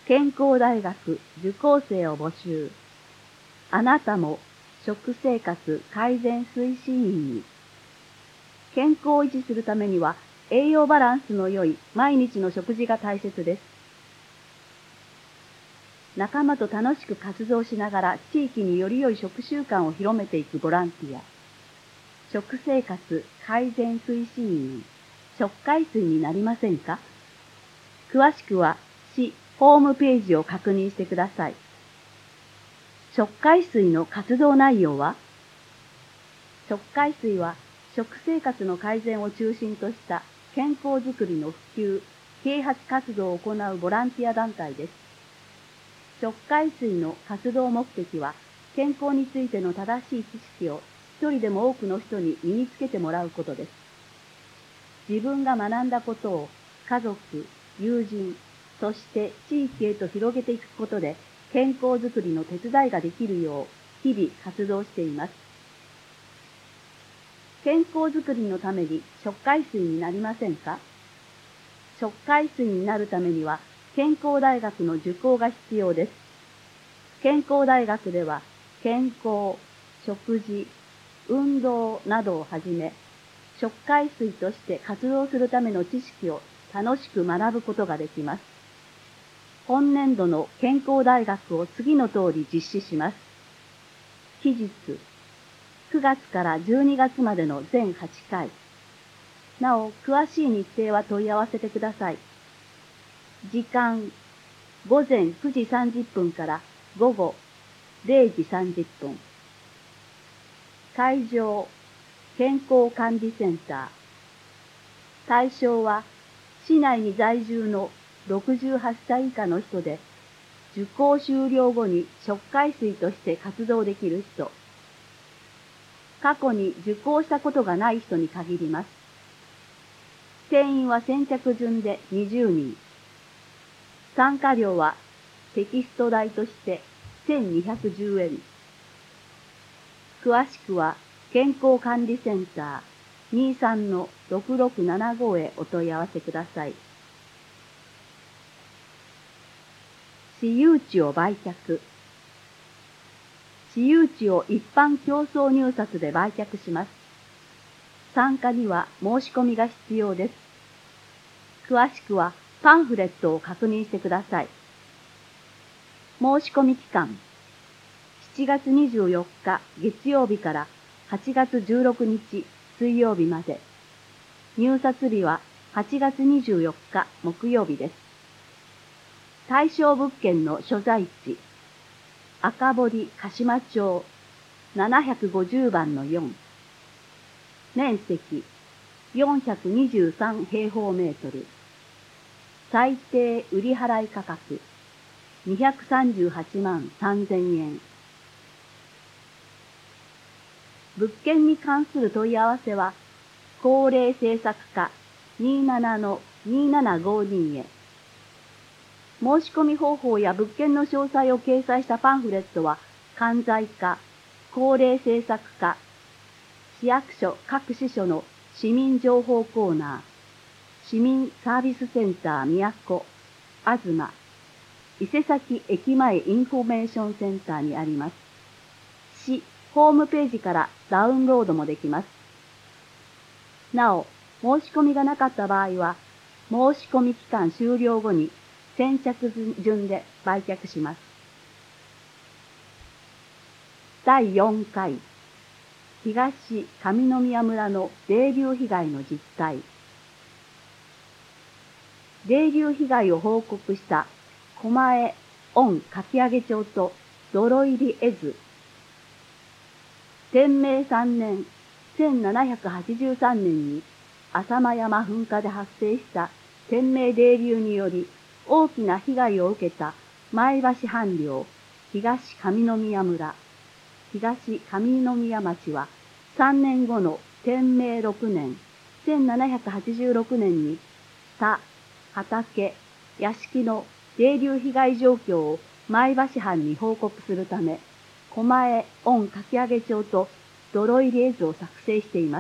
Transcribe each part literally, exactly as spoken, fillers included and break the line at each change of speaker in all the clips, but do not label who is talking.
健康大学受講生を募集。あなたも食生活改善推進員に。健康を維持するためには栄養バランスの良い毎日の食事が大切です。仲間と楽しく活動しながら地域により良い食習慣を広めていくボランティア。食生活改善推進員、食改水になりませんか？詳しくは市ホームページを確認してください。食改水の活動内容は？食改水は食生活の改善を中心とした健康づくりの普及、啓発活動を行うボランティア団体です。食改水の活動目的は、健康についての正しい知識を一人でも多くの人に身につけてもらうことです。自分が学んだことを家族、友人、そして地域へと広げていくことで、健康づくりの手伝いができるよう日々活動しています。健康づくりのために食改水になりませんか？食改水になるためには健康大学の受講が必要です。健康大学では健康、食事、運動などをはじめ、食改水として活動するための知識を楽しく学ぶことができます。本年度の健康大学を次の通り実施します。期日、くがつからじゅうにがつまでの全はちかい。なお、詳しい日程は問い合わせてください。時間、ごぜんくじさんじゅっぷんからごごれいじさんじゅっぷん。会場、健康管理センター。対象は、市内に在住のろくじゅうはっさい以下の人で、受講終了後に食改水として活動できる人、過去に受講したことがない人に限ります。定員は先着順でにじゅうにん。参加料はテキスト代としてせんにひゃくじゅうえん。詳しくは健康管理センター にじゅうさんのろくろくななご へお問い合わせください。私有地を売却。私有地を一般競争入札で売却します。参加には申し込みが必要です。詳しくはパンフレットを確認してください。申し込み期間、しちがつにじゅうよっか月曜日からはちがつじゅうろくにち水曜日まで。入札日ははちがつにじゅうよっか木曜日です。対象物件の所在地、赤堀鹿島町ななひゃくごじゅうばんのよん。面積よんひゃくにじゅうさんへいほうメートル。最低売払価格にひゃくさんじゅうはちまんさんぜんえん。物件に関する問い合わせは、高齢政策課 にじゅうななのにーななごに へ。申し込み方法や物件の詳細を掲載したパンフレットは、関西課、高齢政策課、市役所各支所の市民情報コーナー、市民サービスセンター都、東、伊勢崎駅前インフォメーションセンターにあります。市ホームページからダウンロードもできます。なお、申し込みがなかった場合は、申し込み期間終了後に先着順で売却します。だいよんかい、東上宮村の泥流被害の実態。泥流被害を報告した狛江御かき上げ町と泥入り絵図。天明さんねん、せんななひゃくはちじゅうさんねんに浅間山噴火で発生した天明泥流により大きな被害を受けた前橋藩領東上宮村、東上宮町はさんねんごの天明ろくねん、せんななひゃくはちじゅうろくねんに田、畑、屋敷の泥流被害状況を前橋藩に報告するため、狛江御かき上げ町と泥入り絵図を作成しています。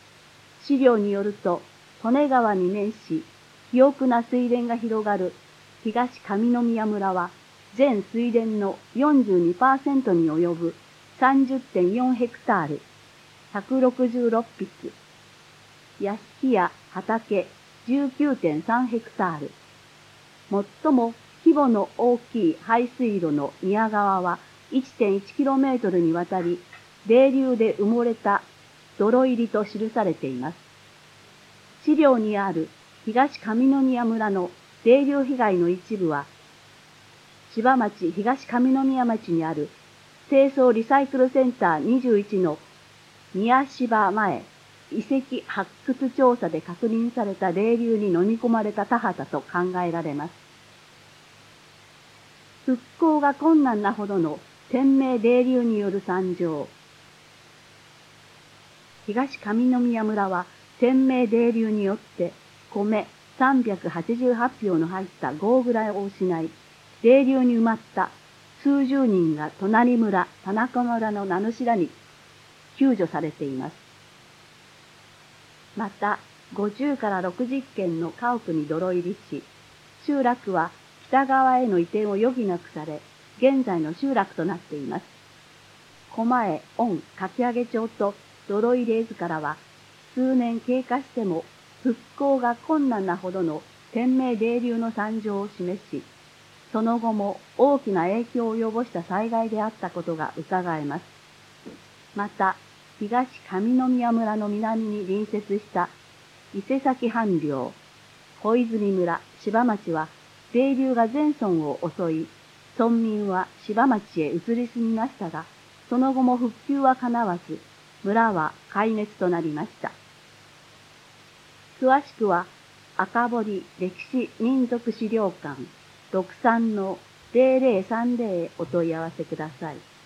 資料によると、利根川に面し、肥沃な水田が広がる東上宮村は全水田の よんじゅうにパーセント に及ぶ さんじゅってんよん ヘクタール、ひゃくろくじゅうろくぴつ、屋敷や畑 じゅうきゅうてんさん ヘクタール、最も規模の大きい排水路の宮川は いってんいちキロメートル にわたり、泥流で埋もれた泥入りと記されています。資料にある東上宮村の泥流被害の一部は、柴町東上宮町にある清掃リサイクルセンターにじゅういちの宮柴前遺跡発掘調査で確認された泥流に飲み込まれた田畑と考えられます。復興が困難なほどの天明泥流による惨状。東上宮村は天明泥流によって米さんびゃくはちじゅうはちひょうの入ったゴーグラを失い、泥流に埋まった数十人が隣村、田中村の名主らに救助されています。また、ごじゅうからろくじゅっけんの家屋に泥入りし、集落は北側への移転を余儀なくされ、現在の集落となっています。狛江、御、かき上げ町と泥入れ絵図からは、数年経過しても復興が困難なほどの天明泥流の惨状を示し、その後も大きな影響を及ぼした災害であったことが伺えます。また、東上宮村の南に隣接した伊勢崎藩領、小泉村、柴町は、泥流が全村を襲い、村民は柴町へ移り住みましたが、その後も復旧は叶わず、村は壊滅となりました。詳しくは、赤堀歴史民族資料館ろくさんのぜろぜろさんぜろへお問い合わせください。